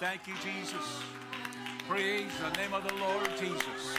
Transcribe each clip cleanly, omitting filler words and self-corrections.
Thank you, Jesus. Praise the name of the Lord Jesus.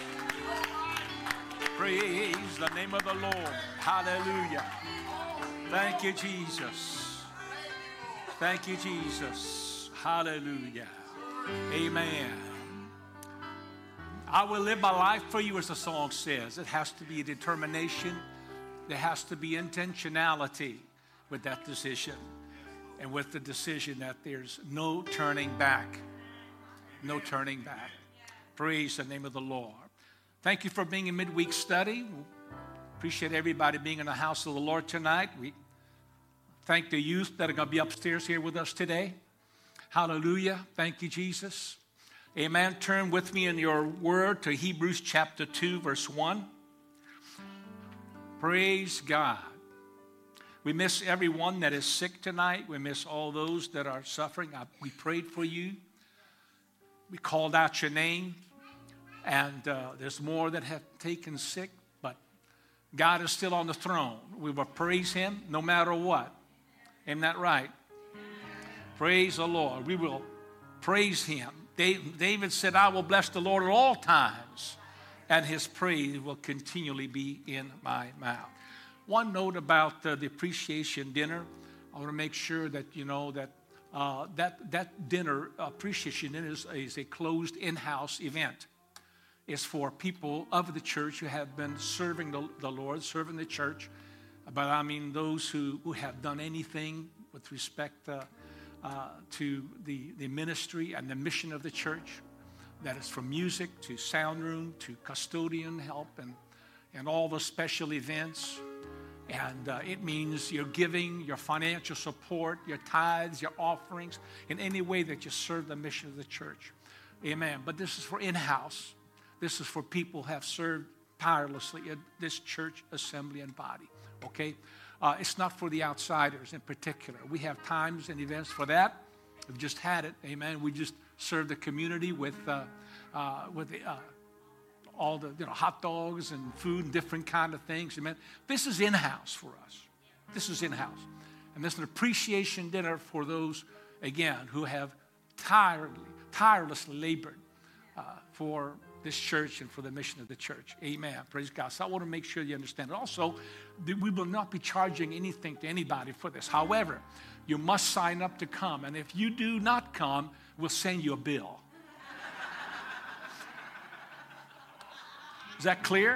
Praise the name of the Lord. Hallelujah. Thank you, Jesus. Thank you, Jesus. Hallelujah. Amen. I will live my life for you, as the song says. It has to be a determination. There has to be intentionality with that decision. And with the decision that there's no turning back. No turning back. Praise the name of the Lord. Thank you for being in midweek study. Appreciate everybody being in the house of the Lord tonight. We thank the youth that are going to be upstairs here with us today. Hallelujah. Thank you, Jesus. Amen. Turn with me in your word to Hebrews chapter 2, verse 1. Praise God. We miss everyone that is sick tonight. We miss all those that are suffering. We prayed for you. We called out your name. And there's more that have taken sick. But God is still on the throne. We will praise him no matter what. Isn't that right? Praise the Lord. We will praise him. David said, I will bless the Lord at all times, and his praise will continually be in my mouth. One note about the appreciation dinner. I want to make sure that you know that that dinner, appreciation dinner, is a closed in-house event. It's for people of the church who have been serving the Lord, serving the church. But I mean those who have done anything with respect to the ministry and the mission of the church. That is from music to sound room to custodian help and all the special events. And it means your giving, your financial support, your tithes, your offerings, in any way that you serve the mission of the church. Amen. But this is for in-house. This is for people who have served tirelessly in this church assembly and body. Okay? It's not for the outsiders in particular. We have times and events for that. We've just had it. Amen. We just served the community with all the hot dogs and food and different kind of things. Amen. This is in-house for us. This is in-house. And this is an appreciation dinner for those, again, who have tirelessly labored for this church and for the mission of the church. Amen. Praise God. So I want to make sure you understand it. Also, we will not be charging anything to anybody for this. However, you must sign up to come. And if you do not come, we'll send you a bill. Is that clear?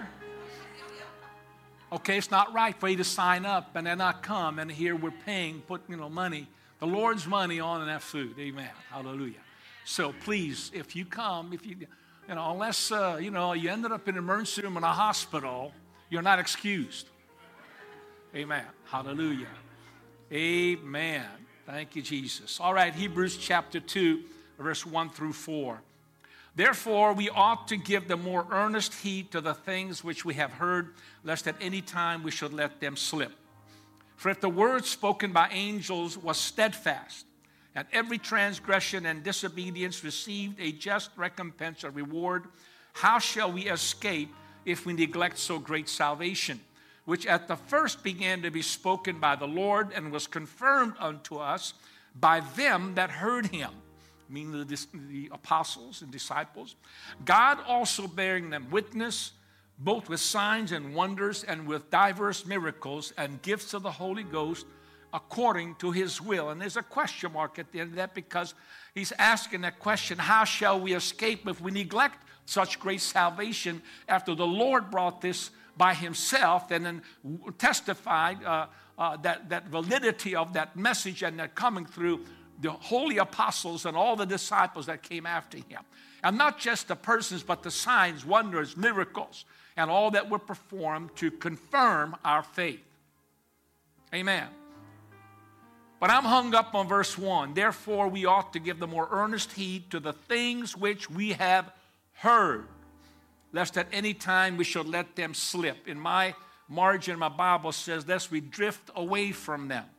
Okay, it's not right for you to sign up and then not come, and here we're paying, put money, the Lord's money on that food. Amen. Hallelujah. So please, if you come, unless you ended up in an emergency room in a hospital, you're not excused. Amen. Hallelujah. Amen. Thank you, Jesus. All right, Hebrews chapter 2, verse 1 through 4. Therefore, we ought to give the more earnest heed to the things which we have heard, lest at any time we should let them slip. For if the word spoken by angels was steadfast, and every transgression and disobedience received a just recompense or reward, how shall we escape if we neglect so great salvation, which at the first began to be spoken by the Lord and was confirmed unto us by them that heard him? Meaning the apostles and disciples, God also bearing them witness, both with signs and wonders and with diverse miracles and gifts of the Holy Ghost, according to his will. And there's a question mark at the end of that, because he's asking that question, how shall we escape if we neglect such great salvation after the Lord brought this by himself and then testified that validity of that message and that coming through the holy apostles and all the disciples that came after him. And not just the persons, but the signs, wonders, miracles, and all that were performed to confirm our faith. Amen. But I'm hung up on verse 1. Therefore, we ought to give the more earnest heed to the things which we have heard, lest at any time we should let them slip. In my margin, my Bible says, lest we drift away from them.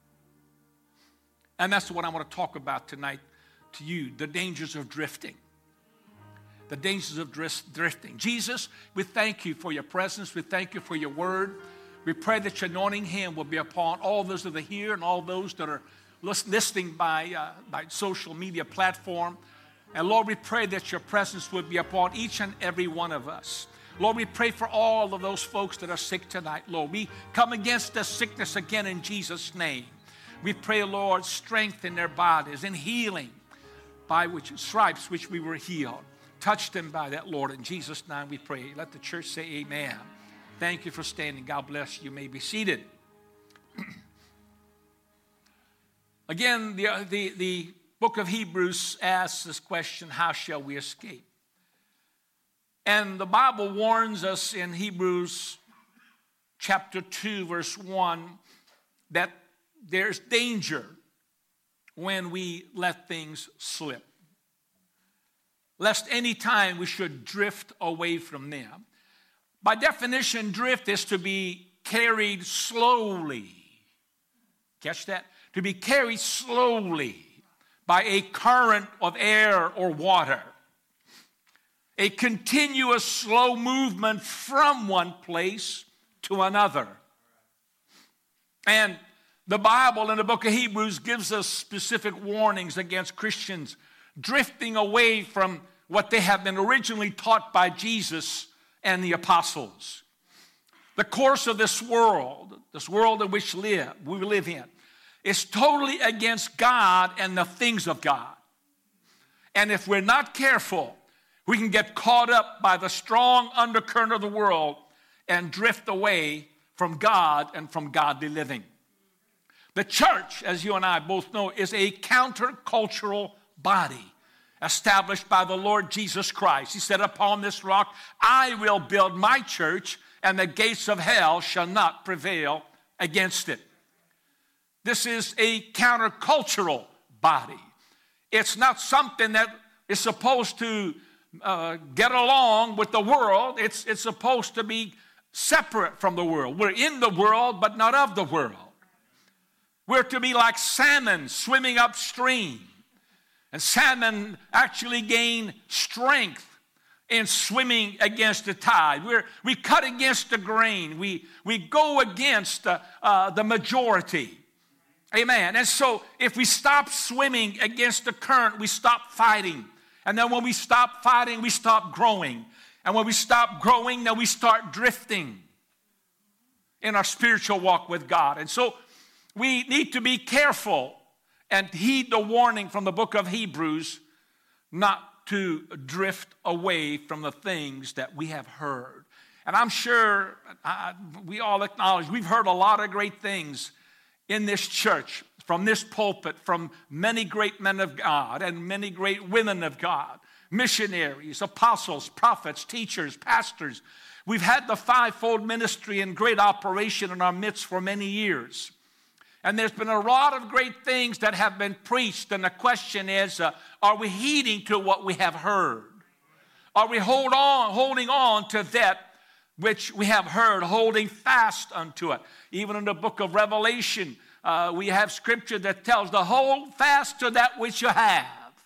And that's what I want to talk about tonight to you, the dangers of drifting. The dangers of drifting. Jesus, we thank you for your presence. We thank you for your word. We pray that your anointing hand will be upon all those that are here and all those that are listening by social media platform. And Lord, we pray that your presence would be upon each and every one of us. Lord, we pray for all of those folks that are sick tonight, Lord. We come against the sickness again in Jesus' name. We pray, Lord, strength in their bodies and healing by which stripes which we were healed. Touch them by that, Lord. In Jesus' name we pray. Let the church say amen. Thank you for standing. God bless you. You may be seated. Again, the book of Hebrews asks this question, how shall we escape? And the Bible warns us in Hebrews chapter 2, verse 1, that there's danger when we let things slip. Lest any time we should drift away from them. By definition, drift is to be carried slowly. Catch that? To be carried slowly by a current of air or water. A continuous slow movement from one place to another. And the Bible in the book of Hebrews gives us specific warnings against Christians drifting away from what they have been originally taught by Jesus and the apostles. The course of this world in which we live in, is totally against God and the things of God. And if we're not careful, we can get caught up by the strong undercurrent of the world and drift away from God and from godly living. The church, as you and I both know, is a countercultural body established by the Lord Jesus Christ. He said, upon this rock I will build my church, and the gates of hell shall not prevail against it. This is a countercultural body. It's not something that is supposed to get along with the world. It's supposed to be separate from the world. We're in the world, but not of the world. We're to be like salmon swimming upstream. And salmon actually gain strength in swimming against the tide. We cut against the grain. We go against the majority. Amen. And so if we stop swimming against the current, we stop fighting. And then when we stop fighting, we stop growing. And when we stop growing, then we start drifting in our spiritual walk with God. And so we need to be careful and heed the warning from the book of Hebrews not to drift away from the things that we have heard. And I'm sure we all acknowledge we've heard a lot of great things in this church, from this pulpit, from many great men of God and many great women of God, missionaries, apostles, prophets, teachers, pastors. We've had the fivefold ministry in great operation in our midst for many years. And there's been a lot of great things that have been preached, and the question is, are we heeding to what we have heard? Are we holding on to that which we have heard, holding fast unto it? Even in the book of Revelation, we have scripture that tells to hold fast to that which you have.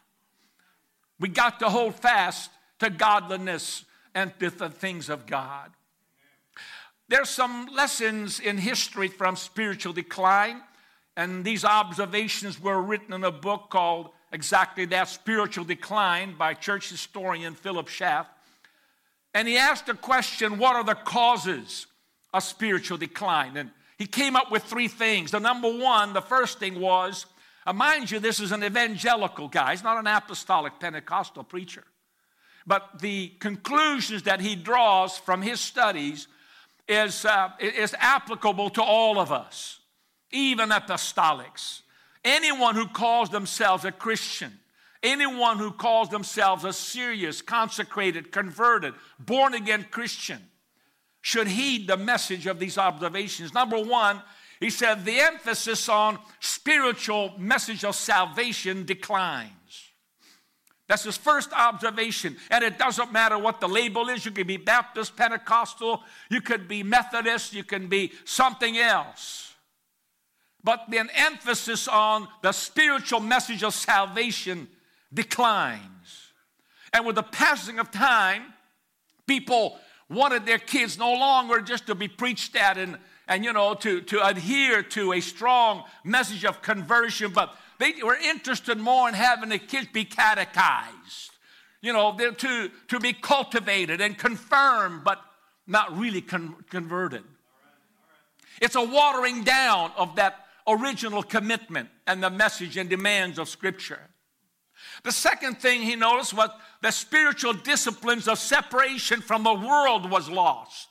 We got to hold fast to godliness and to the things of God. There's some lessons in history from spiritual decline, and these observations were written in a book called exactly that, Spiritual Decline, by church historian Philip Schaff. And he asked the question, what are the causes of spiritual decline? And he came up with three things. The first thing was, mind you, this is an evangelical guy. He's not an apostolic Pentecostal preacher. But the conclusions that he draws from his studies is applicable to all of us, even apostolics. Anyone who calls themselves a Christian, anyone who calls themselves a serious, consecrated, converted, born-again Christian should heed the message of these observations. Number one, he said, the emphasis on spiritual message of salvation declines. That's his first observation. And it doesn't matter what the label is. You could be Baptist, Pentecostal, you could be Methodist, you can be something else. But the emphasis on the spiritual message of salvation declines. And with the passing of time, people wanted their kids no longer just to be preached at to adhere to a strong message of conversion, but they were interested more in having the kids be catechized, to be cultivated and confirmed, but not really converted. It's a watering down of that original commitment and the message and demands of Scripture. The second thing he noticed was the spiritual disciplines of separation from the world was lost.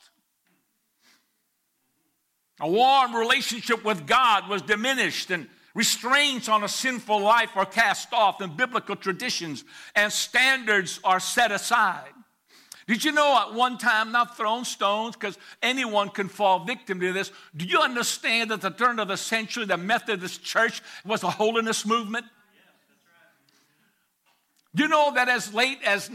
A warm relationship with God was diminished, and restraints on a sinful life are cast off, and biblical traditions and standards are set aside. Did you know at one time, not throwing stones, because anyone can fall victim to this, do you understand that at the turn of the century, the Methodist Church was a holiness movement? Yes, that's right. Do you know that as late as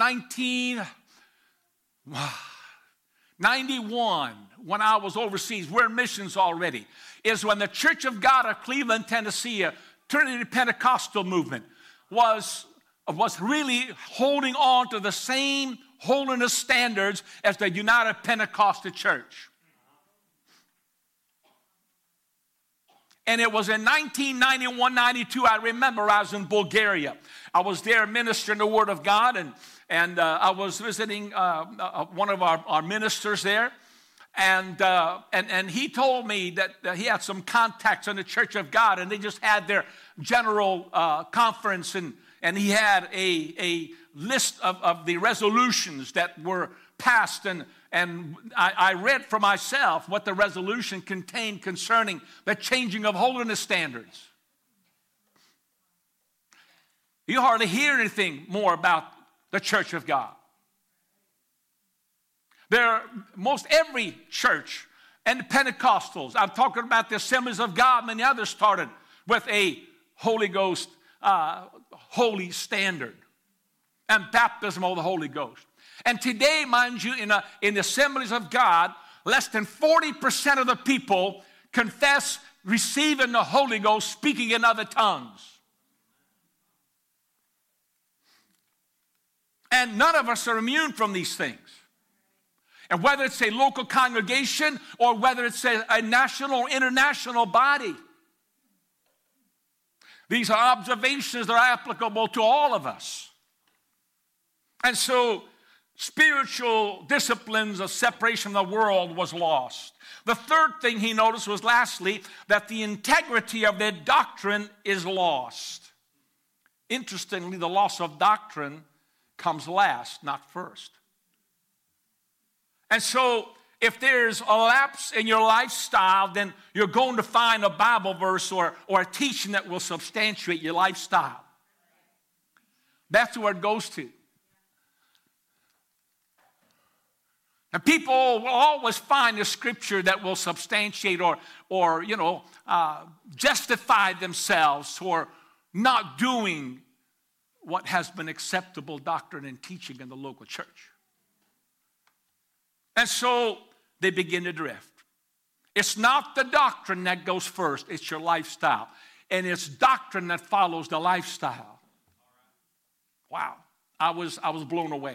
1991, when I was overseas, we're in missions already, is when the Church of God of Cleveland, Tennessee, a Trinity Pentecostal movement, was really holding on to the same holiness standards as the United Pentecostal Church. And it was in 1991-92, I remember I was in Bulgaria. I was there ministering the Word of God, and I was visiting one of our ministers there. And he told me that he had some contacts in the Church of God, and they just had their general conference, and he had a list of the resolutions that were passed, and I read for myself what the resolution contained concerning the changing of holiness standards. You hardly hear anything more about the Church of God. Most every church, and the Pentecostals, I'm talking about the Assemblies of God, many others started with a Holy Ghost, holy standard, and baptism of the Holy Ghost. And today, mind you, in the Assemblies of God, less than 40% of the people confess receiving the Holy Ghost, speaking in other tongues. And none of us are immune from these things. And whether it's a local congregation or whether it's a national or international body, these are observations that are applicable to all of us. And so spiritual disciplines of separation from the world was lost. The third thing he noticed was, lastly, that the integrity of their doctrine is lost. Interestingly, the loss of doctrine comes last, not first. And so if there's a lapse in your lifestyle, then you're going to find a Bible verse or a teaching that will substantiate your lifestyle. That's where it goes to. And people will always find a scripture that will substantiate or justify themselves for not doing what has been acceptable doctrine and teaching in the local church. And so they begin to drift. It's not the doctrine that goes first, it's your lifestyle. And it's doctrine that follows the lifestyle. Wow, I was blown away.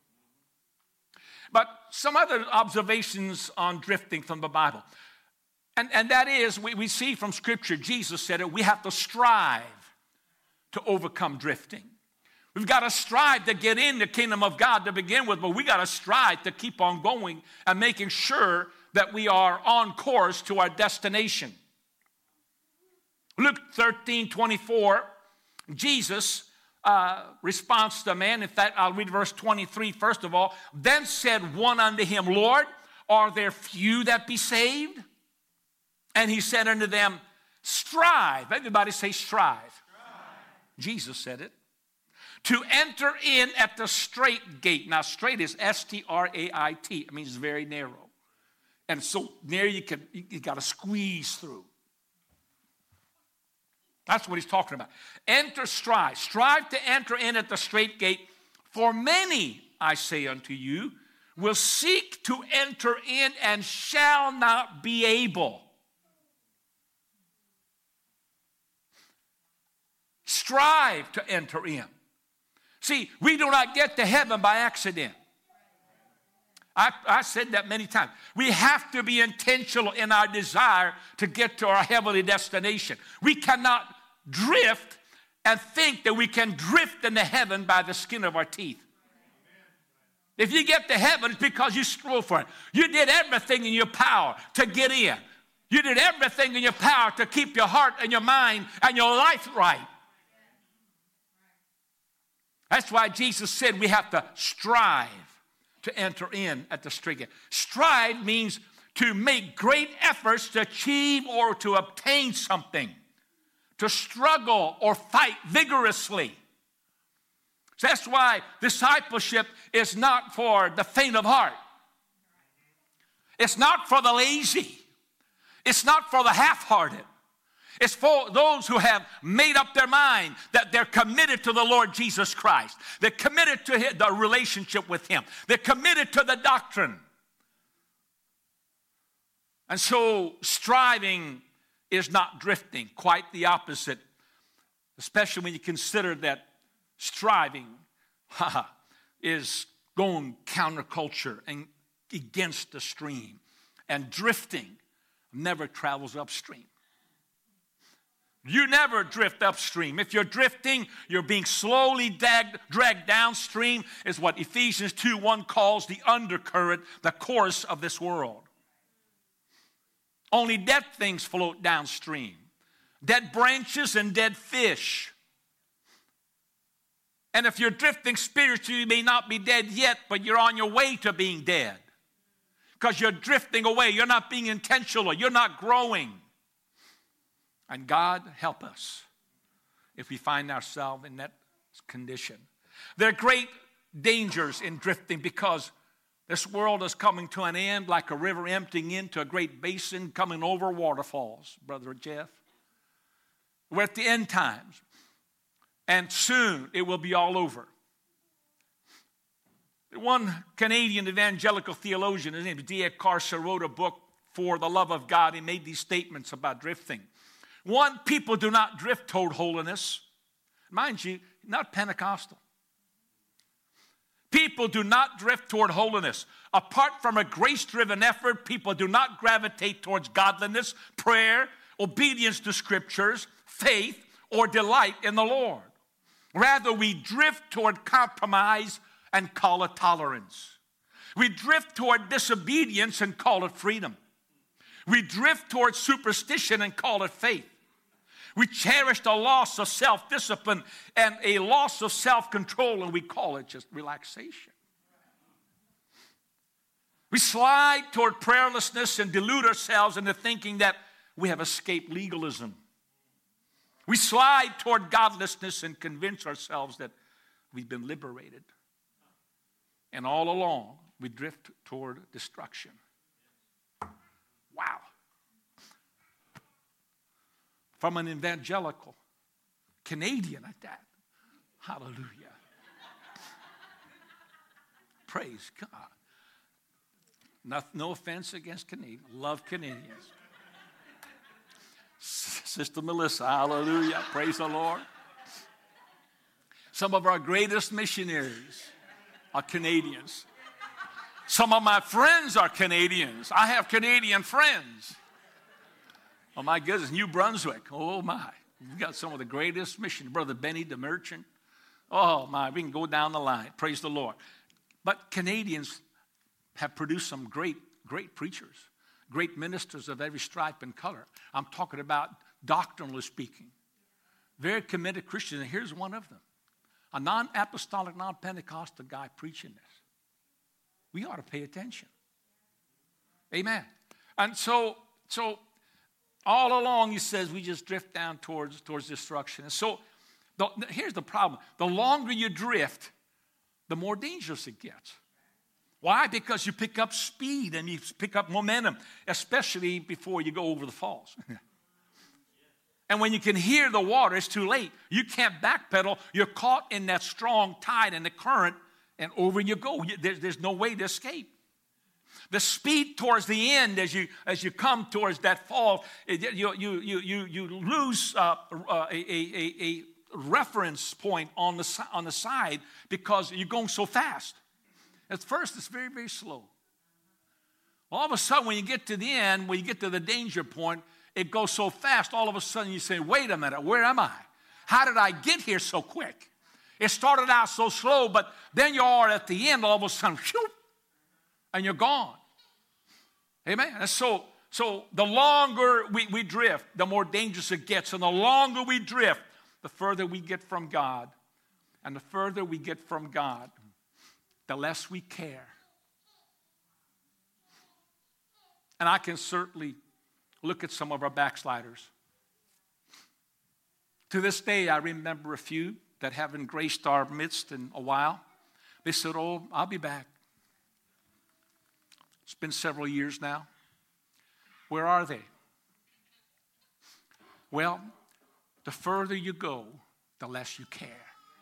But some other observations on drifting from the Bible. And that is, we see from Scripture, Jesus said it, we have to strive to overcome drifting. We've got to strive to get in the kingdom of God to begin with, but we got to strive to keep on going and making sure that we are on course to our destination. Luke 13:24, Jesus responds to the man. In fact, I'll read verse 23 first of all. Then said one unto him, Lord, are there few that be saved? And he said unto them, strive. Everybody say strive. Jesus said it. To enter in at the straight gate. Now, straight is S-T-R-A-I-T. It means very narrow. And so narrow you got to squeeze through. That's what he's talking about. Enter, strive. Strive to enter in at the straight gate. For many, I say unto you, will seek to enter in and shall not be able. Strive to enter in. See, we do not get to heaven by accident. I said that many times. We have to be intentional in our desire to get to our heavenly destination. We cannot drift and think that we can drift into heaven by the skin of our teeth. If you get to heaven, it's because you strove for it. You did everything in your power to get in. You did everything in your power to keep your heart and your mind and your life right. That's why Jesus said we have to strive to enter in at the straight gate. Strive means to make great efforts to achieve or to obtain something, to struggle or fight vigorously. So that's why discipleship is not for the faint of heart. It's not for the lazy. It's not for the half-hearted. It's for those who have made up their mind that they're committed to the Lord Jesus Christ. They're committed to the relationship with Him. They're committed to the doctrine. And so striving is not drifting, quite the opposite, especially when you consider that striving is going counterculture and against the stream. And drifting never travels upstream. You never drift upstream. If you're drifting, you're being slowly dragged downstream, is what Ephesians 2:1 calls the undercurrent, the course of this world. Only dead things float downstream. Dead branches and dead fish. And if you're drifting spiritually, you may not be dead yet, but you're on your way to being dead. Because you're drifting away. You're not being intentional. You're not growing. And God help us if we find ourselves in that condition. There are great dangers in drifting because this world is coming to an end like a river emptying into a great basin coming over waterfalls, Brother Jeff. We're at the end times. And soon it will be all over. One Canadian evangelical theologian, his name is D.A. Carson, wrote a book, For the Love of God. He made these statements about drifting. One, people do not drift toward holiness. Mind you, not Pentecostal. People do not drift toward holiness. Apart from a grace-driven effort, people do not gravitate towards godliness, prayer, obedience to scriptures, faith, or delight in the Lord. Rather, we drift toward compromise and call it tolerance. We drift toward disobedience and call it freedom. We drift toward superstition and call it faith. We cherish the loss of self-discipline and a loss of self-control, and we call it just relaxation. We slide toward prayerlessness and delude ourselves into thinking that we have escaped legalism. We slide toward godlessness and convince ourselves that we've been liberated. And all along, we drift toward destruction. Wow. From an evangelical Canadian at that. Hallelujah. Praise God. No offense against Canadians. Love Canadians. Sister Melissa, hallelujah. Praise the Lord. Some of our greatest missionaries are Canadians. Some of my friends are Canadians. I have Canadian friends. Oh, my goodness, New Brunswick. Oh, my. We've got some of the greatest missionaries. Brother Benny the Merchant. Oh, my. We can go down the line. Praise the Lord. But Canadians have produced some great, great preachers, great ministers of every stripe and color. I'm talking about doctrinally speaking. Very committed Christians. And here's one of them. A non-apostolic, non-Pentecostal guy preaching this. We ought to pay attention. Amen. And so all along, he says, we just drift down towards destruction. And so here's the problem. The longer you drift, the more dangerous it gets. Why? Because you pick up speed and you pick up momentum, especially before you go over the falls. And when you can hear the water, it's too late. You can't backpedal. You're caught in that strong tide and the current, and over you go. There's no way to escape. The speed towards the end, as you come towards that fall, you lose a reference point on the side because you're going so fast. At first, it's very, very slow. All of a sudden, when you get to the end, when you get to the danger point, it goes so fast, all of a sudden you say, wait a minute, where am I? How did I get here so quick? It started out so slow, but then you are at the end, all of a sudden, whew, and you're gone. Amen? And so the longer we drift, the more dangerous it gets. And the longer we drift, the further we get from God. And the further we get from God, the less we care. And I can certainly look at some of our backsliders. To this day, I remember a few that haven't graced our midst in a while. They said, oh, I'll be back. It's been several years now. Where are they? Well, the further you go, the less you care.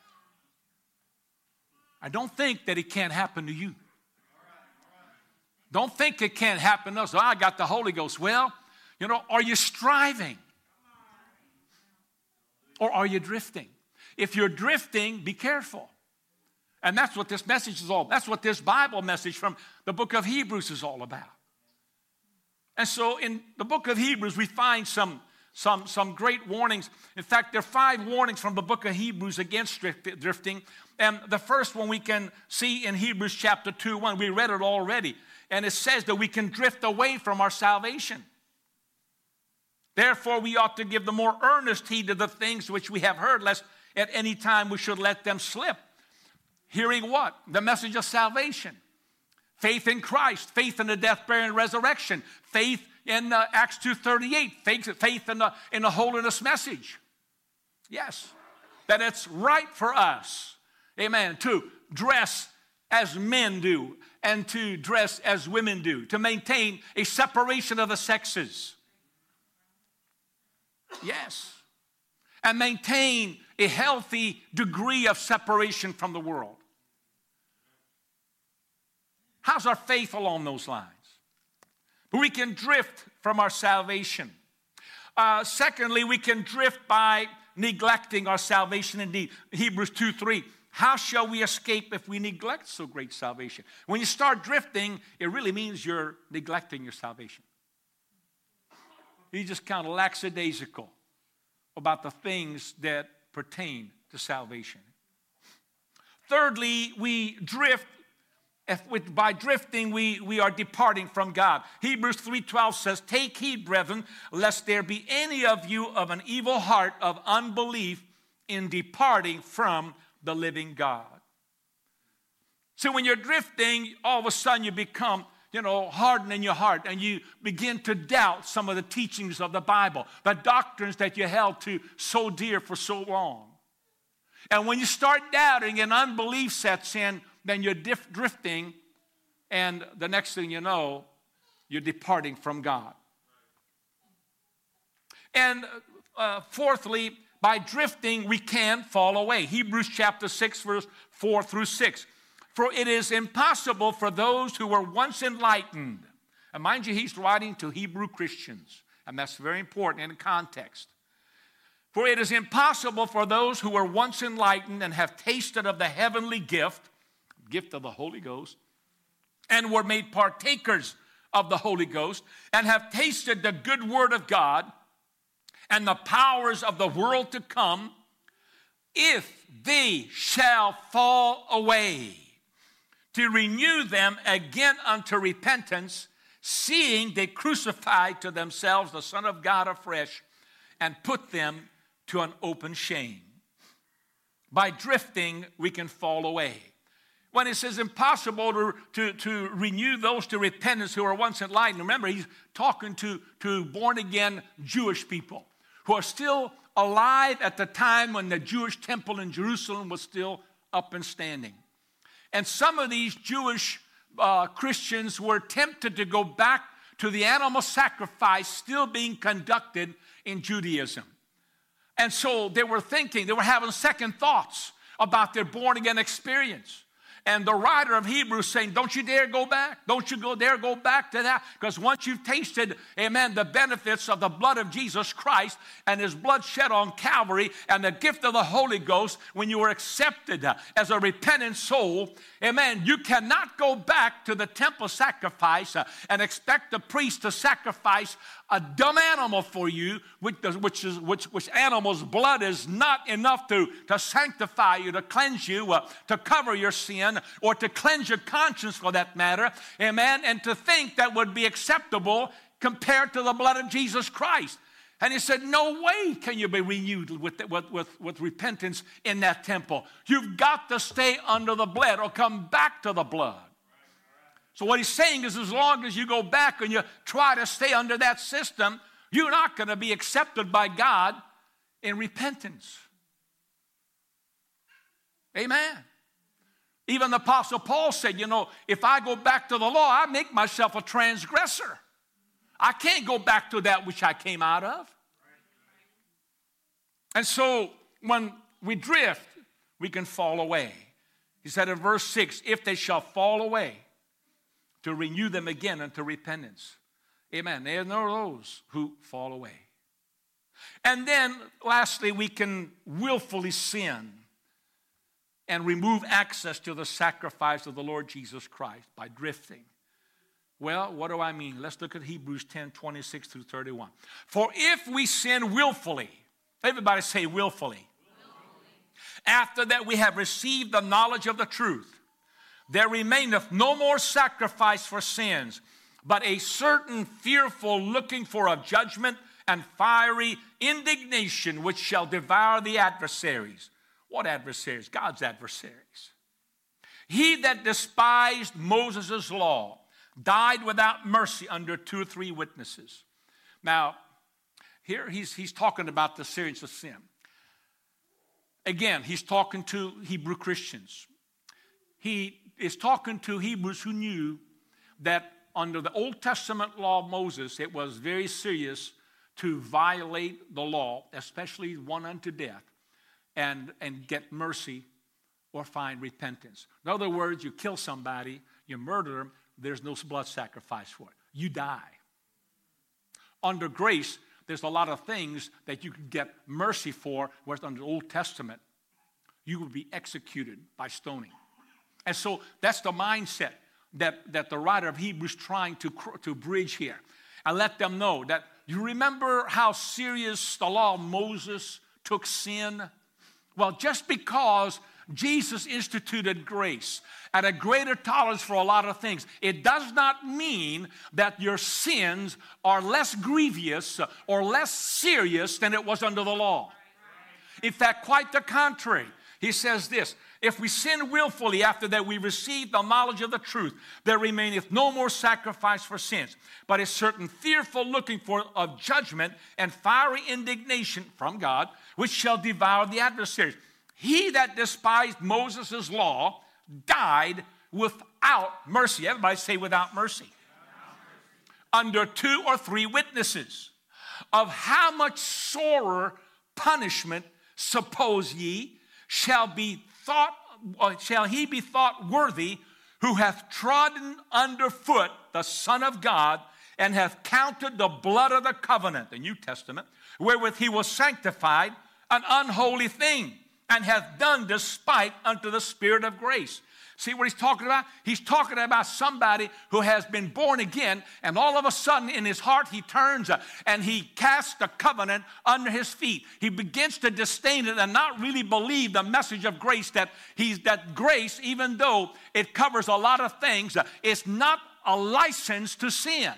I don't think that it can't happen to you. Don't think it can't happen to us. Oh, I got the Holy Ghost. Well, are you striving? Or are you drifting? If you're drifting, be careful. And that's what this message is all about. That's what this Bible message from the book of Hebrews is all about. And so in the book of Hebrews, we find some great warnings. In fact, there are 5 warnings from the book of Hebrews against drifting. And the first one we can see in Hebrews chapter 2:1. We read it already. And it says that we can drift away from our salvation. Therefore, we ought to give the more earnest heed to the things which we have heard, lest at any time we should let them slip. Hearing what? The message of salvation. Faith in Christ. Faith in the death, burial, and resurrection. Faith in Acts 2:38. Faith in the holiness message. Yes. That it's right for us, amen, to dress as men do and to dress as women do. To maintain a separation of the sexes. Yes. And maintain a healthy degree of separation from the world. How's our faith along those lines? But we can drift from our salvation. Secondly, we can drift by neglecting our salvation indeed. Hebrews 2:3. How shall we escape if we neglect so great salvation? When you start drifting, it really means you're neglecting your salvation. You just kind of lackadaisical about the things that pertain to salvation. Thirdly, we drift. By drifting, we are departing from God. Hebrews 3:12 says, take heed, brethren, lest there be any of you of an evil heart of unbelief in departing from the living God. So when you're drifting, all of a sudden you become, hardened in your heart, and you begin to doubt some of the teachings of the Bible, the doctrines that you held to so dear for so long. And when you start doubting and unbelief sets in, then you're drifting, and the next thing you know, you're departing from God. And fourthly, by drifting, we can fall away. Hebrews chapter 6, verse 4 through 6. For it is impossible for those who were once enlightened. And mind you, he's writing to Hebrew Christians, and that's very important in context. For it is impossible for those who were once enlightened and have tasted of the heavenly gift of the Holy Ghost, and were made partakers of the Holy Ghost, and have tasted the good word of God and the powers of the world to come, if they shall fall away, to renew them again unto repentance, seeing they crucified to themselves the Son of God afresh, and put them to an open shame. By drifting, we can fall away. When it says impossible to renew those to repentance who are once enlightened, remember, he's talking to born-again Jewish people who are still alive at the time when the Jewish temple in Jerusalem was still up and standing. And some of these Jewish Christians were tempted to go back to the animal sacrifice still being conducted in Judaism. And so they were having second thoughts about their born-again experience. And the writer of Hebrews saying, don't you dare go back. Don't you dare go back to that. Because once you've tasted, amen, the benefits of the blood of Jesus Christ and his blood shed on Calvary and the gift of the Holy Ghost, when you were accepted as a repentant soul, amen, you cannot go back to the temple sacrifice and expect the priest to sacrifice a dumb animal for you, which animal's blood is not enough to sanctify you, to cleanse you, to cover your sin, or to cleanse your conscience for that matter, amen, and to think that would be acceptable compared to the blood of Jesus Christ. And he said, no way can you be renewed with repentance in that temple. You've got to stay under the blood or come back to the blood. So what he's saying is, as long as you go back and you try to stay under that system, you're not going to be accepted by God in repentance. Amen. Even the Apostle Paul said, if I go back to the law, I make myself a transgressor. I can't go back to that which I came out of. And so when we drift, we can fall away. He said in verse 6, if they shall fall away, to renew them again unto repentance. Amen. There are those who fall away. And then, lastly, we can willfully sin and remove access to the sacrifice of the Lord Jesus Christ by drifting. Well, what do I mean? Let's look at Hebrews 10, 26 through 31. For if we sin willfully, everybody say willfully. After that we have received the knowledge of the truth, there remaineth no more sacrifice for sins, but a certain fearful looking for of judgment and fiery indignation which shall devour the adversaries. What adversaries? God's adversaries. He that despised Moses' law died without mercy under 2 or 3 witnesses. Now, here he's talking about the seriousness of sin. Again, he's talking to Hebrew Christians. He is talking to Hebrews who knew that under the Old Testament law of Moses, it was very serious to violate the law, especially one unto death, and get mercy or find repentance. In other words, you kill somebody, you murder them, there's no blood sacrifice for it. You die. Under grace, there's a lot of things that you can get mercy for, whereas under the Old Testament, you would be executed by stoning. And so that's the mindset that the writer of Hebrews trying to bridge here. And let them know that you remember how serious the law of Moses took sin? Well, just because Jesus instituted grace and a greater tolerance for a lot of things, it does not mean that your sins are less grievous or less serious than it was under the law. In fact, quite the contrary. He says this, if we sin willfully after that we receive the knowledge of the truth, there remaineth no more sacrifice for sins, but a certain fearful looking for of judgment and fiery indignation from God, which shall devour the adversaries. He that despised Moses' law died without mercy. Everybody say without mercy. Under 2 or 3 witnesses. Of how much sorer punishment, suppose ye, shall he be thought worthy who hath trodden under foot the Son of God and hath counted the blood of the covenant, the New Testament, wherewith he was sanctified, an unholy thing, and hath done despite unto the Spirit of grace. See what he's talking about? He's talking about somebody who has been born again, and all of a sudden in his heart he turns and he casts the covenant under his feet. He begins to disdain it and not really believe the message of grace, that grace, even though it covers a lot of things, is not a license to sin.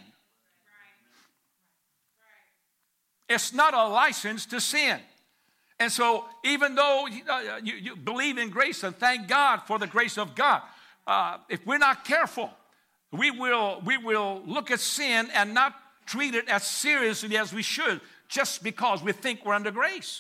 It's not a license to sin. And so even though you believe in grace and thank God for the grace of God, if we're not careful, we will look at sin and not treat it as seriously as we should just because we think we're under grace.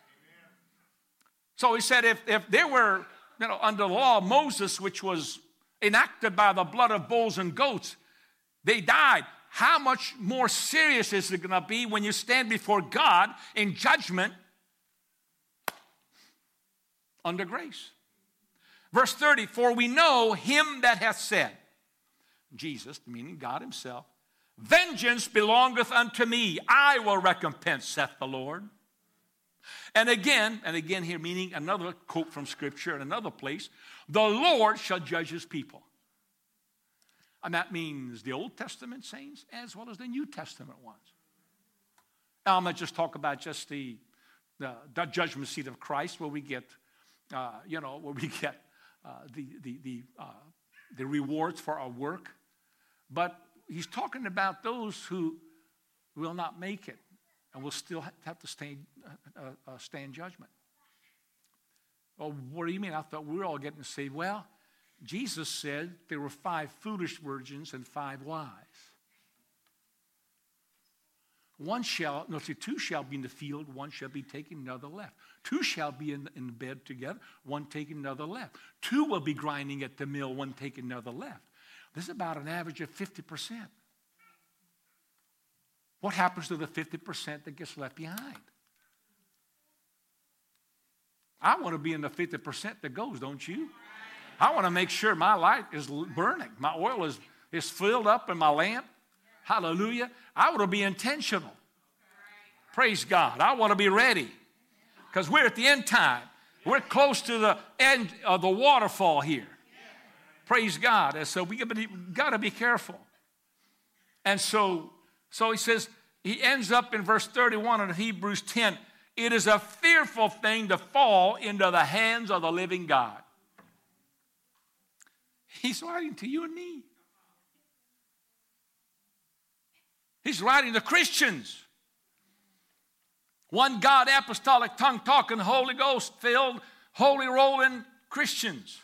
So he said if there were, under the law of Moses, which was enacted by the blood of bulls and goats, they died. How much more serious is it going to be when you stand before God in judgment under grace? Verse 30, for we know him that hath said, Jesus, meaning God himself, vengeance belongeth unto me. I will recompense, saith the Lord. And again here, meaning another quote from Scripture in another place, the Lord shall judge his people. And that means the Old Testament saints as well as the New Testament ones. Now, I'm going to just talk about just the judgment seat of Christ, where we get, the rewards for our work. But he's talking about those who will not make it and will still have to stand judgment. Well, what do you mean? I thought we were all getting saved. Well, Jesus said there were 5 foolish virgins and 5 wise. 2 shall be in the field, 1 shall be taken, another left. 2 shall be in bed together, 1 taken, another left. 2 will be grinding at the mill, 1 taken, another left. This is about an average of 50%. What happens to the 50% that gets left behind? I want to be in the 50% that goes, don't you? I want to make sure my light is burning. My oil is filled up in my lamp. Hallelujah. I want to be intentional. Praise God. I want to be ready. Because we're at the end time. We're close to the end of the waterfall here. Praise God. And so we got to be careful. And so he says, he ends up in verse 31 of Hebrews 10. It is a fearful thing to fall into the hands of the living God. He's writing to you and me. He's writing to Christians. One God, apostolic, tongue-talking, Holy Ghost-filled, holy rolling Christians.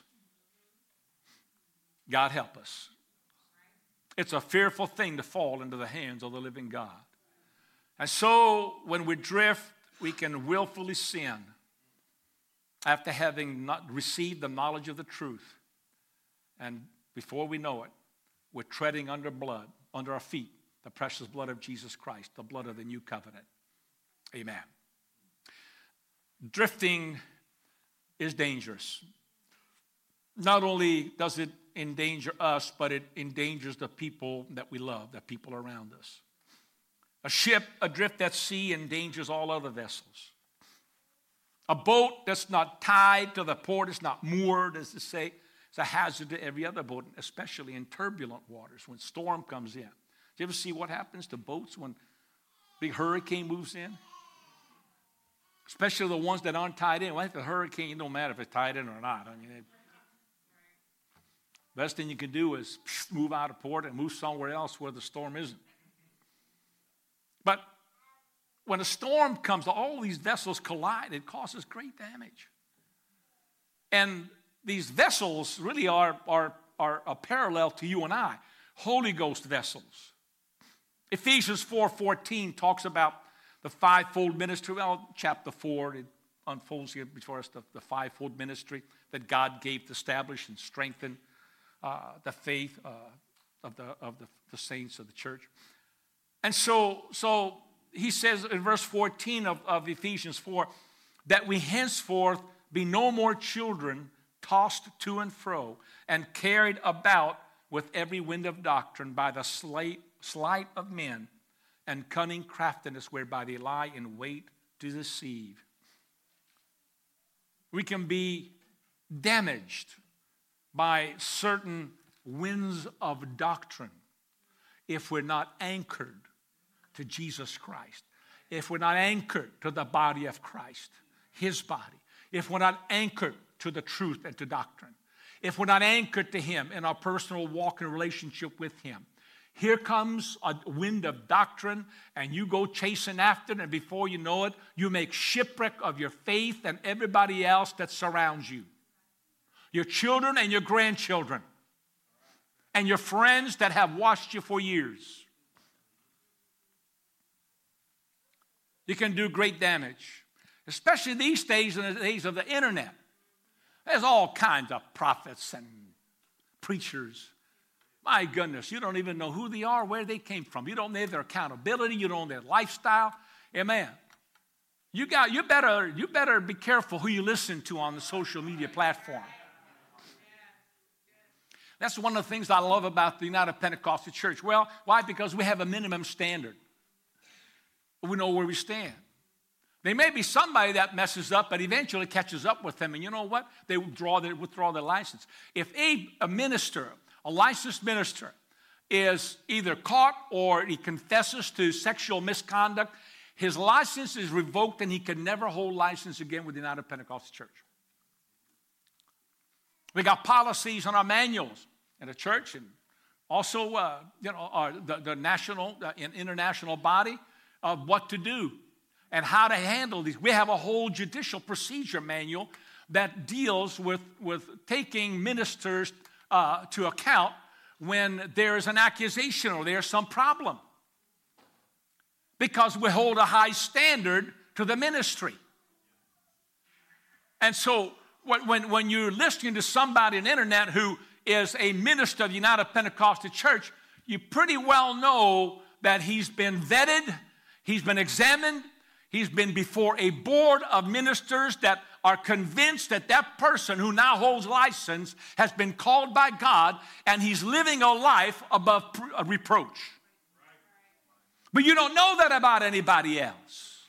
God help us. It's a fearful thing to fall into the hands of the living God. And so when we drift, we can willfully sin after having not received the knowledge of the truth. And before we know it, we're treading under our feet, the precious blood of Jesus Christ, the blood of the new covenant. Amen. Drifting is dangerous. Not only does it endanger us, but it endangers the people that we love, the people around us. A ship adrift at sea endangers all other vessels. A boat that's not tied to the port, it's not moored, as to say, it's a hazard to every other boat, especially in turbulent waters when storm comes in. Do you ever see what happens to boats when a big hurricane moves in? Especially the ones that aren't tied in. Well, if the hurricane, it don't matter if it's tied in or not. I mean, best thing you can do is move out of port and move somewhere else where the storm isn't. But when a storm comes, all these vessels collide. It causes great damage. And these vessels really are a parallel to you and I, Holy Ghost vessels. Ephesians 4:14 talks about the fivefold ministry. Well, chapter 4, it unfolds here before us the fivefold ministry that God gave to establish and strengthen the faith of the saints of the church. And so he says in verse 14 of Ephesians 4 that we henceforth be no more children tossed to and fro and carried about with every wind of doctrine by the sleight of men and cunning craftiness whereby they lie in wait to deceive. We can be damaged by certain winds of doctrine if we're not anchored to Jesus Christ, if we're not anchored to the body of Christ, his body, if we're not anchored to the truth and to doctrine, if we're not anchored to him in our personal walk and relationship with him. Here comes a wind of doctrine, and you go chasing after it, and before you know it, you make shipwreck of your faith and everybody else that surrounds you. Your children and your grandchildren, and your friends that have watched you for years. You can do great damage, especially these days, in the days of the internet. There's all kinds of prophets and preachers. My goodness, you don't even know who they are, where they came from. You don't know their accountability. You don't know their lifestyle. Amen. You better be careful who you listen to on the social media platform. That's one of the things I love about the United Pentecostal Church. Well, why? Because we have a minimum standard. We know where we stand. There may be somebody that messes up, but eventually catches up with them. And you know what? They withdraw their license. If a minister, a licensed minister, is either caught or he confesses to sexual misconduct, his license is revoked and he can never hold license again with the United Pentecostal Church. We got policies on our manuals in the church, and also the national and international body of what to do and how to handle these. We have a whole judicial procedure manual that deals with taking ministers to account when there is an accusation or there's some problem. Because we hold a high standard to the ministry. And so when you're listening to somebody on the internet who is a minister of the United Pentecostal Church, you pretty well know that he's been vetted, he's been examined, he's been before a board of ministers that are convinced that that person who now holds license has been called by God and he's living a life above reproach. But you don't know that about anybody else.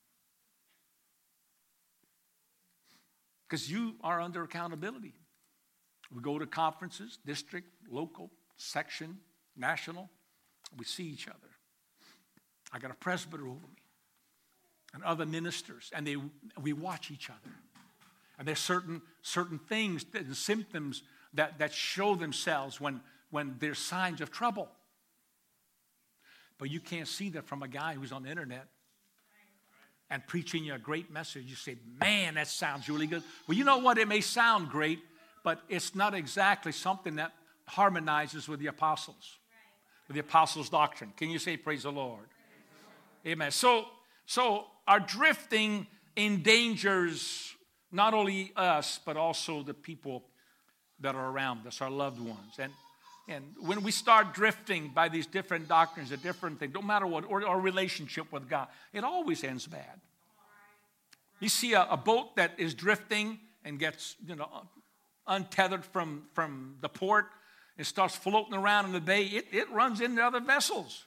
Because you are under accountability. We go to conferences, district, local, section, national. We see each other. I got a presbyter over me and other ministers, and we watch each other. And there's certain things, symptoms that show themselves when there's signs of trouble. But you can't see that from a guy who's on the internet and preaching you a great message. You say, man, that sounds really good. Well, you know what? It may sound great, but it's not exactly something that harmonizes with the apostles, with the apostles' doctrine. Can you say praise the Lord? Amen. So our drifting endangers not only us, but also the people that are around us, our loved ones. And when we start drifting by these different doctrines, a different thing, no matter what, or our relationship with God, it always ends bad. You see a boat that is drifting and gets, untethered from the port and starts floating around in the bay, it runs into other vessels.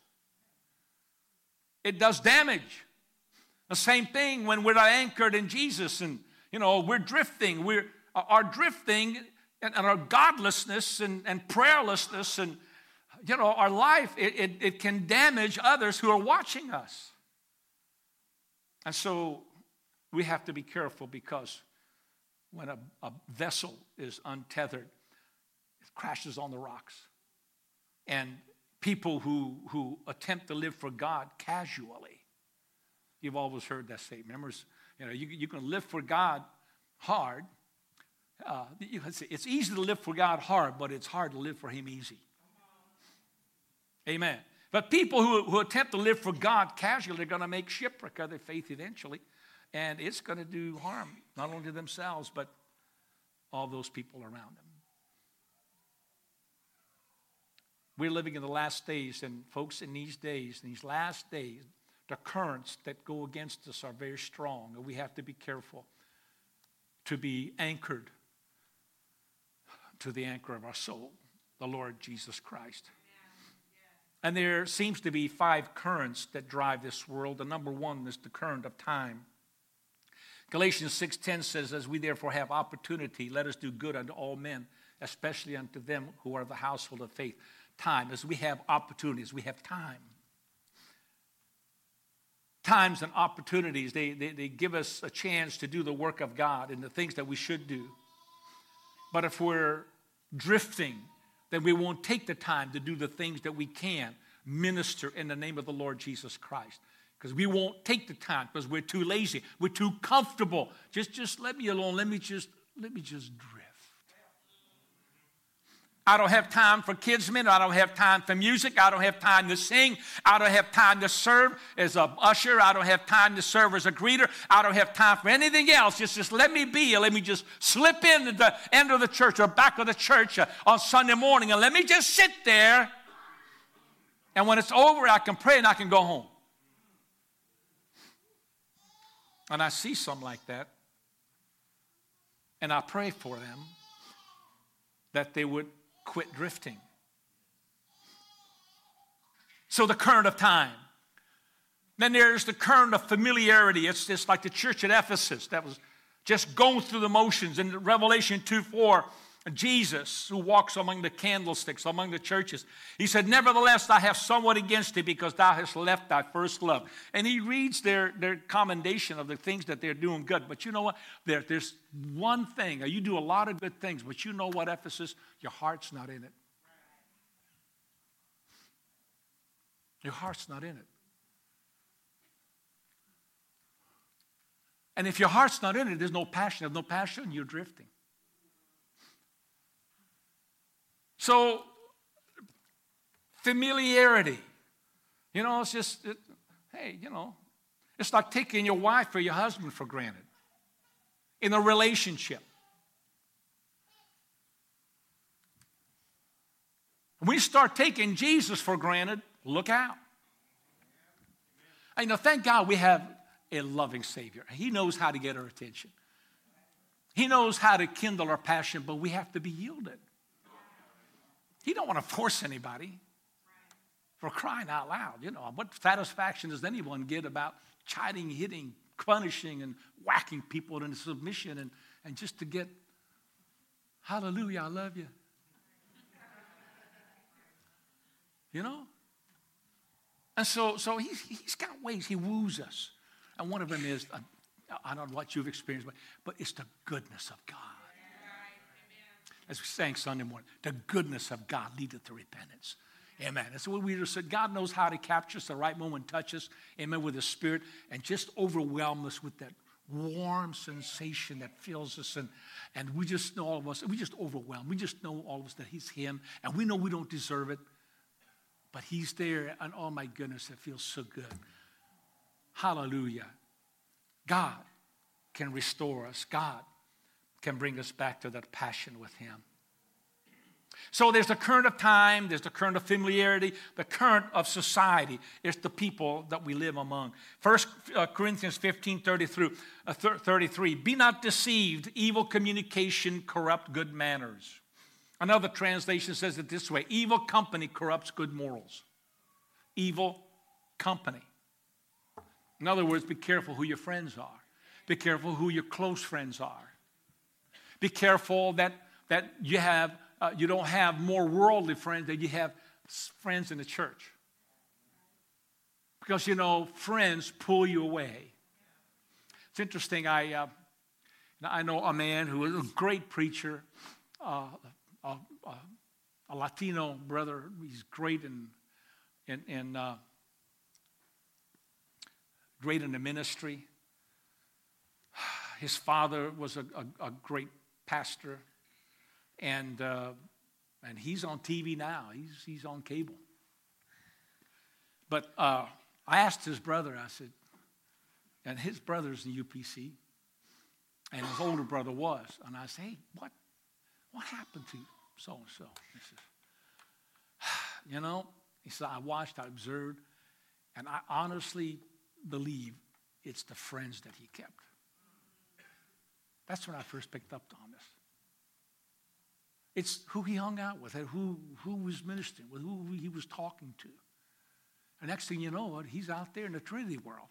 It does damage. The same thing when we're not anchored in Jesus and, we're drifting. Our drifting and our godlessness and prayerlessness and, our life, it can damage others who are watching us. And so we have to be careful, because when a vessel is untethered, it crashes on the rocks. And people who attempt to live for God casually, you've always heard that statement. Remember, you can live for God hard. It's easy to live for God hard, but it's hard to live for Him easy. Amen. But people who attempt to live for God casually are going to make shipwreck of their faith eventually, and it's going to do harm, not only to themselves, but all those people around them. We're living in the last days, and folks, in these last days, the currents that go against us are very strong, and we have to be careful to be anchored to the anchor of our soul, the Lord Jesus Christ. And there seems to be 5 currents that drive this world. The number one is the current of time. Galatians 6:10 says, as we therefore have opportunity, let us do good unto all men, especially unto them who are of the household of faith. Time, as we have opportunities, we have time. Times and opportunities, they give us a chance to do the work of God and the things that we should do. But if we're drifting, then we won't take the time to do the things that we can minister in the name of the Lord Jesus Christ. Because we won't take the time because we're too lazy. We're too comfortable. Just let me alone. Let me just drift. I don't have time for kids' minute. I don't have time for music. I don't have time to sing. I don't have time to serve as an usher. I don't have time to serve as a greeter. I don't have time for anything else. Just let me be. Let me just slip in at the end of the church or back of the church on Sunday morning, and let me just sit there. And when it's over, I can pray and I can go home. And I see some like that, and I pray for them that they would quit drifting. So the current of time. Then there's the current of familiarity. It's just like the church at Ephesus that was just going through the motions. In Revelation 2:4, Jesus, who walks among the candlesticks, among the churches, he said, nevertheless, I have somewhat against thee because thou hast left thy first love. And he reads their commendation of the things that they're doing good. But you know what? There's one thing. You do a lot of good things, but you know what, Ephesus? Your heart's not in it. Your heart's not in it. And if your heart's not in it, there's no passion. If no passion, you're drifting. So, familiarity. You know, it's just, hey, you know, it's like taking your wife or your husband for granted in a relationship. When we start taking Jesus for granted, look out. And, you know, thank God we have a loving Savior. He knows how to get our attention. He knows how to kindle our passion, but we have to be yielded. He don't want to force anybody. For crying out loud, you know, what satisfaction does anyone get about chiding, hitting, punishing, and whacking people into submission and just to get, hallelujah, I love you. You know? And so he's got ways he woos us. And one of them is, I don't know what you've experienced, but it's the goodness of God. As we sang Sunday morning, the goodness of God leadeth to repentance. Amen. That's what we just said. God knows how to capture us the right moment, touch us, amen, with His Spirit, and just overwhelm us with that warm sensation that fills us. And we just know all of us, we just overwhelmed. We just know all of us that He's Him, and we know we don't deserve it, but He's there, and oh my goodness, it feels so good. Hallelujah. God can restore us. God can bring us back to that passion with Him. So there's the current of time, there's the current of familiarity, the current of society. It's the people that we live among. 1 Corinthians 15:33, be not deceived, evil communication corrupt good manners. Another translation says it this way, evil company corrupts good morals. Evil company. In other words, be careful who your friends are. Be careful who your close friends are. Be careful that you don't have more worldly friends than you have friends in the church. Because, you know, friends pull you away. It's interesting, I know a man who is a great preacher, a Latino brother. He's great great in the ministry. His father was a great pastor, and he's on TV now. He's on cable. But I asked his brother, I said, and his brother's in UPC, and his older brother was, and I said, hey, what happened to so-and-so? He says, you know, he said, I watched, I observed, and I honestly believe it's the friends that he kept. That's when I first picked up on this. It's who he hung out with, who was ministering with, who he was talking to. And next thing you know, he's out there in the Trinity world.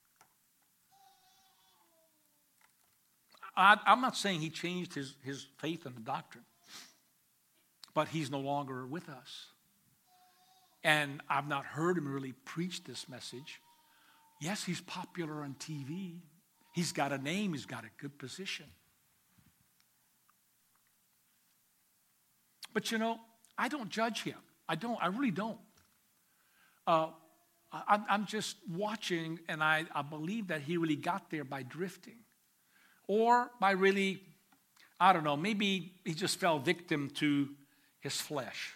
I'm not saying he changed his faith in the doctrine, but he's no longer with us. And I've not heard him really preach this message. Yes, he's popular on TV. He's got a name. He's got a good position. But, you know, I don't judge him. I really don't. I'm just watching, and I believe that he really got there by drifting. Or by really, I don't know, maybe he just fell victim to his flesh.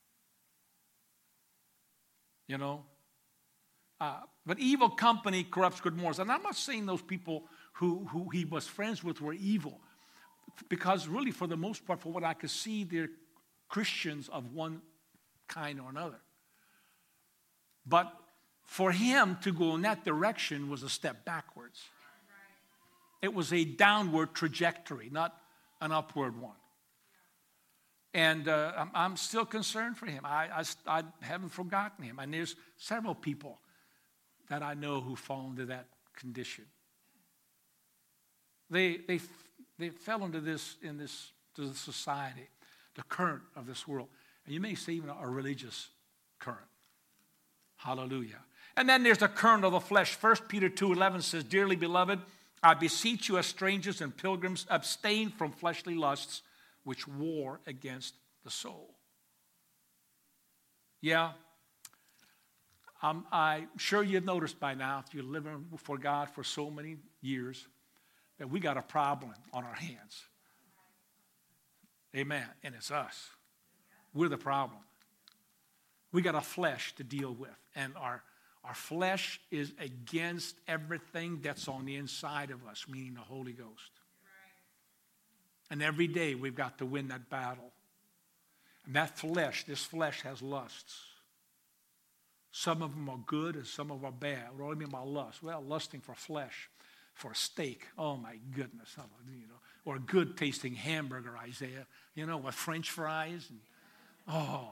You know? But evil company corrupts good morals. And I'm not saying those people who he was friends with were evil. Because really, for the most part, for what I could see, they're Christians of one kind or another. But for him to go in that direction was a step backwards. It was a downward trajectory, not an upward one. And I'm still concerned for him. I haven't forgotten him. And there's several people that I know who fall into that condition. They fell into this to the society, the current of this world. And you may say even a religious current. Hallelujah. And then there's the current of the flesh. 1 Peter 2:11 says, "Dearly beloved, I beseech you as strangers and pilgrims, abstain from fleshly lusts which war against the soul." Yeah, I'm sure you've noticed by now, if you're living for God for so many years, that we got a problem on our hands. Amen. And it's us. We're the problem. We got a flesh to deal with. And our flesh is against everything that's on the inside of us, meaning the Holy Ghost. And every day we've got to win that battle. And this flesh has lusts. Some of them are good and some of them are bad. What do I mean by lust? Well, lusting for flesh, for a steak. Oh my goodness. Or a good tasting hamburger, Isaiah. With French fries. Yeah,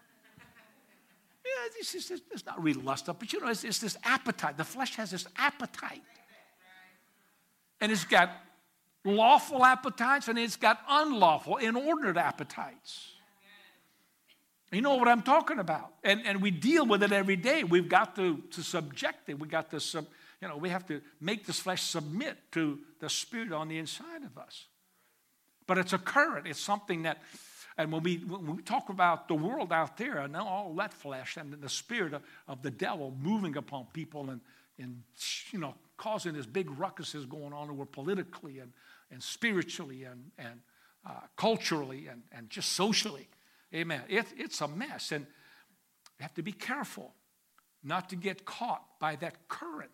it's not really lust up, but it's this appetite. The flesh has this appetite. And it's got lawful appetites and it's got unlawful, inordinate appetites. You know what I'm talking about. And we deal with it every day. We've got to subject it. We got to, we have to make this flesh submit to the Spirit on the inside of us. But it's a current. It's something that, and when we talk about the world out there, and all that flesh and the spirit of the devil moving upon people and causing this big ruckuses going on over politically and spiritually and culturally and just socially. Amen. It's a mess. And we have to be careful not to get caught by that current.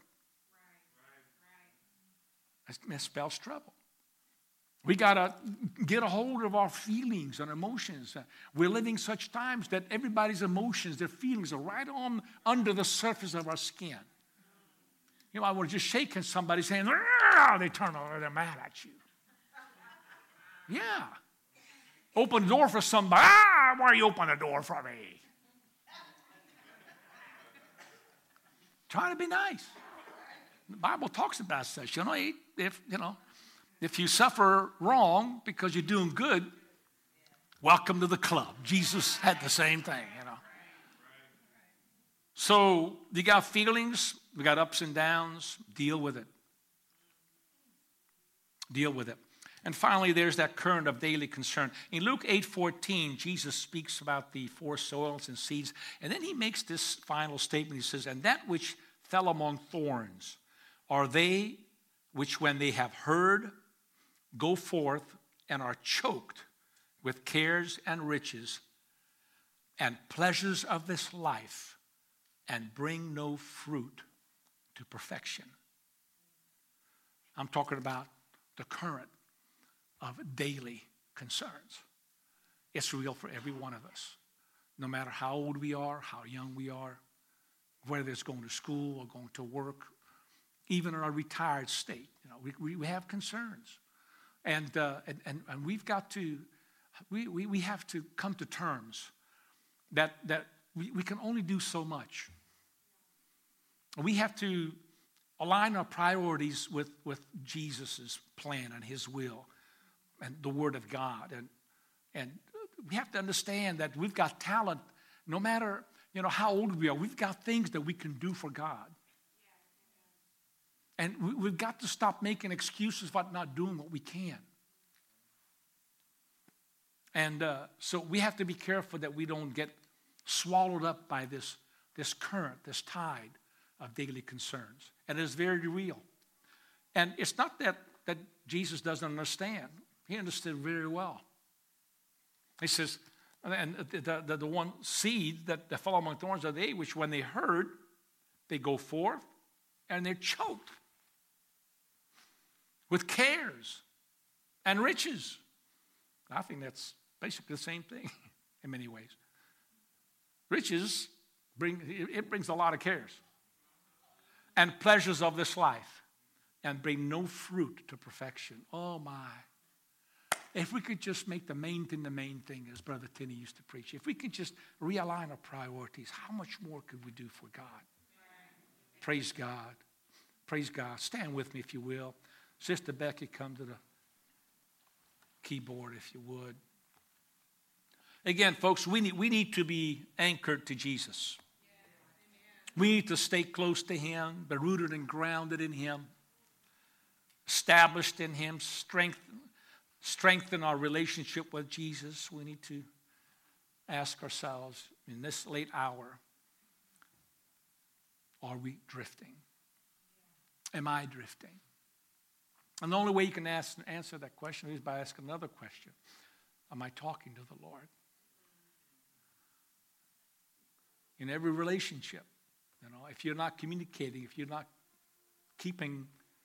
That spells trouble. We got to get a hold of our feelings and emotions. We're living such times that everybody's emotions, their feelings are right on under the surface of our skin. I was just shaking somebody's hand. They turn over, they're mad at you. Yeah. Open the door for somebody. Why you open the door for me? Trying to be nice. The Bible talks about such. If you suffer wrong because you're doing good, welcome to the club. Jesus had the same thing, So you got feelings, we got ups and downs. Deal with it. Deal with it. And finally, there's that current of daily concern. In Luke 8:14, Jesus speaks about the 4 soils and seeds. And then he makes this final statement. He says, "And that which fell among thorns are they which when they have heard, go forth and are choked with cares and riches and pleasures of this life and bring no fruit to perfection." I'm talking about the current of daily concerns. It's real for every one of us. No matter how old we are, how young we are, whether it's going to school or going to work, even in our retired state, we have concerns. And we've got to, we have to come to terms that we can only do so much. We have to align our priorities with Jesus' plan and his will and the Word of God. And we have to understand that we've got talent, no matter how old we are. We've got things that we can do for God. And we've got to stop making excuses for not doing what we can. And so we have to be careful that we don't get swallowed up by this current, this tide of daily concerns. And it's very real. And it's not that Jesus doesn't understand. He understood very well. He says, and the one seed that fell among thorns are they which when they heard, they go forth and they're choked with cares and riches. I think that's basically the same thing in many ways. Riches brings a lot of cares and pleasures of this life and bring no fruit to perfection. Oh my. If we could just make the main thing, as Brother Tinney used to preach, if we could just realign our priorities, how much more could we do for God? Praise God. Praise God. Stand with me if you will. Sister Becky, come to the keyboard if you would. Again, folks, we need to be anchored to Jesus. We need to stay close to Him, be rooted and grounded in Him, established in Him, strengthen our relationship with Jesus. We need to ask ourselves in this late hour, are we drifting? Am I drifting? And the only way you can answer that question is by asking another question. Am I talking to the Lord? In every relationship, if you're not communicating, if you're not keeping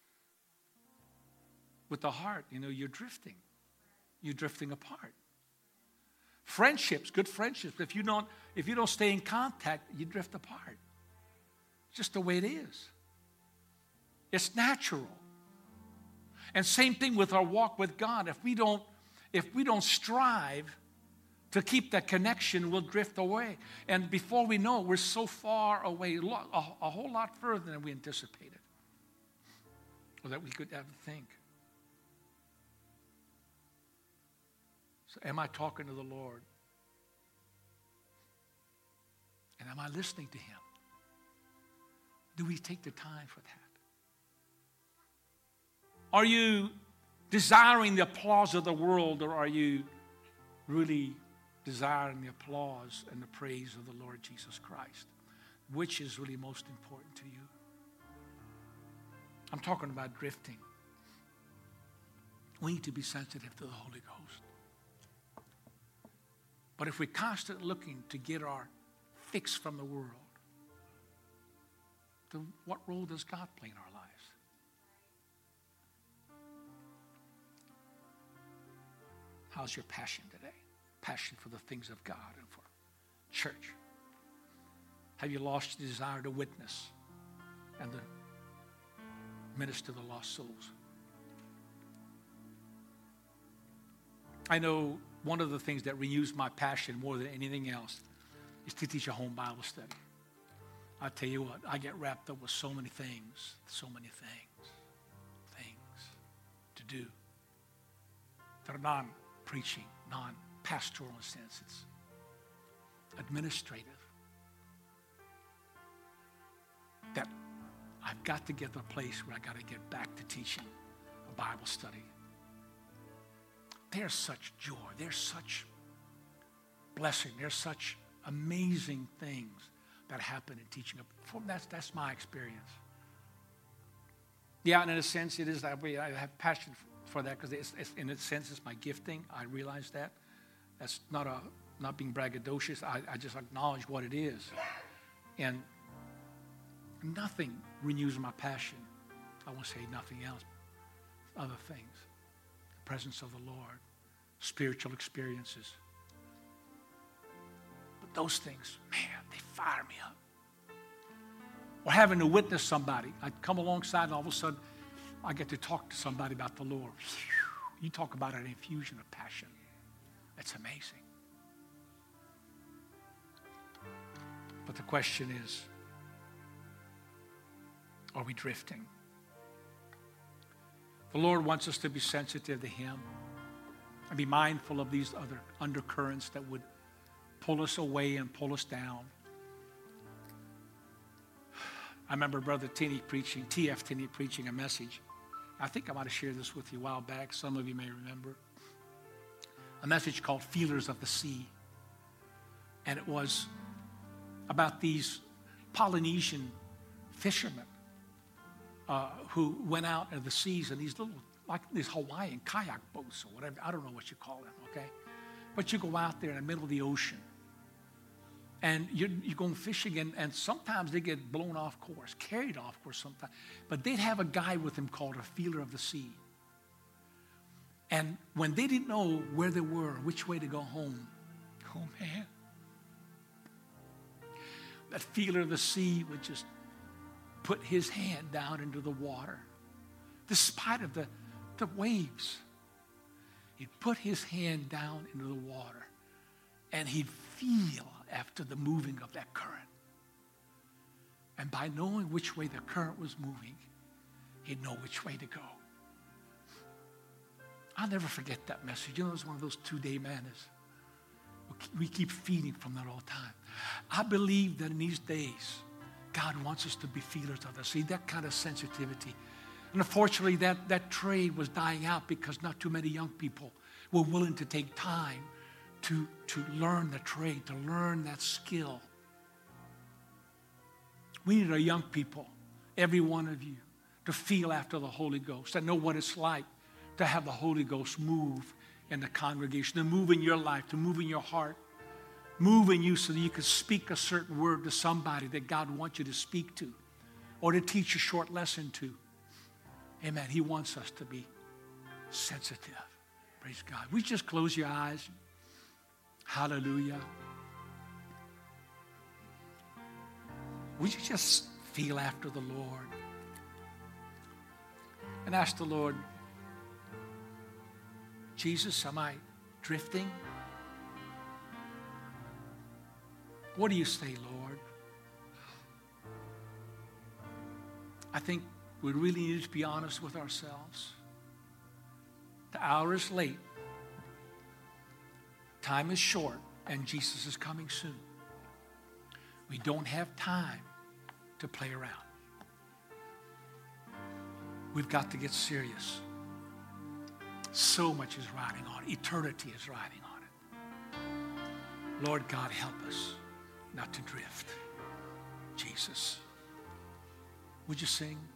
with the heart, you're drifting. You're drifting apart. Friendships, good friendships, if you don't stay in contact, you drift apart. It's just the way it is. It's natural. And same thing with our walk with God. If we don't strive to keep that connection, we'll drift away. And before we know it, we're so far away, a whole lot further than we anticipated, or that we could ever think. So am I talking to the Lord? And am I listening to Him? Do we take the time for that? Are you desiring the applause of the world, or are you really desiring the applause and the praise of the Lord Jesus Christ? Which is really most important to you? I'm talking about drifting. We need to be sensitive to the Holy Ghost. But if we're constantly looking to get our fix from the world, then what role does God play in our lives? How's your passion today? Passion for the things of God and for church. Have you lost your desire to witness and to minister to the lost souls? I know one of the things that renews my passion more than anything else is to teach a home Bible study. I tell you what, I get wrapped up with so many things to do that are non-preaching, non-pastoral in a sense. It's administrative. That I've got to get to a place where I got to get back to teaching a Bible study. There's such joy. There's such blessing. There's such amazing things that happen in teaching. That's my experience. Yeah, and in a sense, it is that way. I have passion for that because in a sense, it's my gifting. I realize that. That's not being braggadocious. I just acknowledge what it is. And nothing renews my passion. I won't say nothing else. Other things. The presence of the Lord. Spiritual experiences. But those things, man, they fire me up. Or having to witness somebody. I come alongside and all of a sudden, I get to talk to somebody about the Lord. You talk about an infusion of passion. That's amazing. But the question is, are we drifting? The Lord wants us to be sensitive to Him and be mindful of these other undercurrents that would pull us away and pull us down. I remember Brother Tinney preaching, T.F. Tinney preaching a message. I think I might have shared this with you a while back. Some of you may remember. A message called Feelers of the Sea. And it was about these Polynesian fishermen who went out into the seas in these little, like these Hawaiian kayak boats or whatever. I don't know what you call them, okay? But you go out there in the middle of the ocean. And you're going fishing, and sometimes they get blown off course, carried off course sometimes. But they'd have a guy with them called a feeler of the sea. And when they didn't know where they were, which way to go home, oh man, that feeler of the sea would just put his hand down into the water, despite of the waves. He'd put his hand down into the water, and he'd feel after the moving of that current. And by knowing which way the current was moving, he'd know which way to go. I'll never forget that message. You know, it was one of those 2-day manners. We keep feeding from that all the time. I believe that in these days, God wants us to be feelers of that. See, that kind of sensitivity. And unfortunately, that trade was dying out because not too many young people were willing to take time to learn the trade, to learn that skill. We need our young people, every one of you, to feel after the Holy Ghost, to know what it's like to have the Holy Ghost move in the congregation, to move in your life, to move in your heart, move in you so that you can speak a certain word to somebody that God wants you to speak to or to teach a short lesson to. Amen. He wants us to be sensitive. Praise God. We just close your eyes. Hallelujah. Would you just feel after the Lord and ask the Lord, Jesus, am I drifting? What do you say, Lord? I think we really need to be honest with ourselves. The hour is late. Time is short, and Jesus is coming soon. We don't have time to play around. We've got to get serious. So much is riding on it. Eternity is riding on it. Lord God, help us not to drift. Jesus. Would you sing?